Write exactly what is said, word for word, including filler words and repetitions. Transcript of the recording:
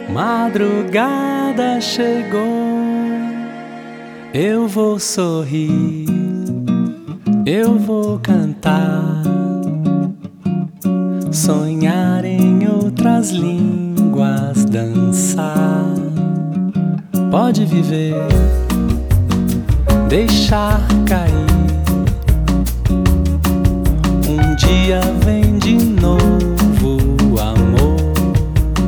Madrugada chegou, eu vou sorrir, eu vou cantar, sonhar em outras línguas, dançar. Pode viver, deixar cair. Um dia vem